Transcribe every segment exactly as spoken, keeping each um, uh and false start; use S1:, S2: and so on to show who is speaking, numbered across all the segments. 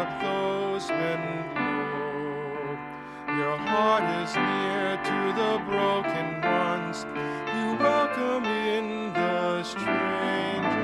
S1: up those bent low. Your heart is near to the broken ones. You welcome in the stranger.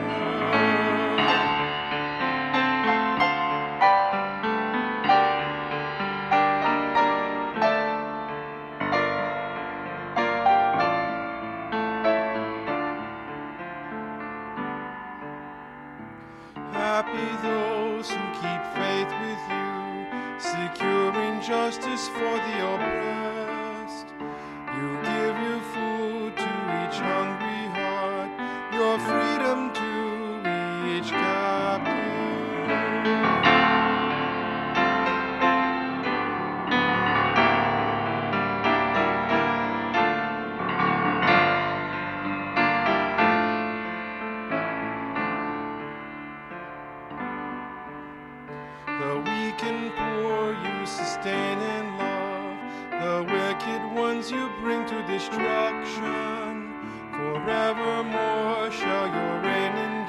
S1: Happy those who keep faith with you, securing justice for the oppressed. You give your food to each hungry heart, your freedom to each captive. The weak and poor you sustain in love, the wicked ones you bring to destruction. Forevermore shall your reign endure.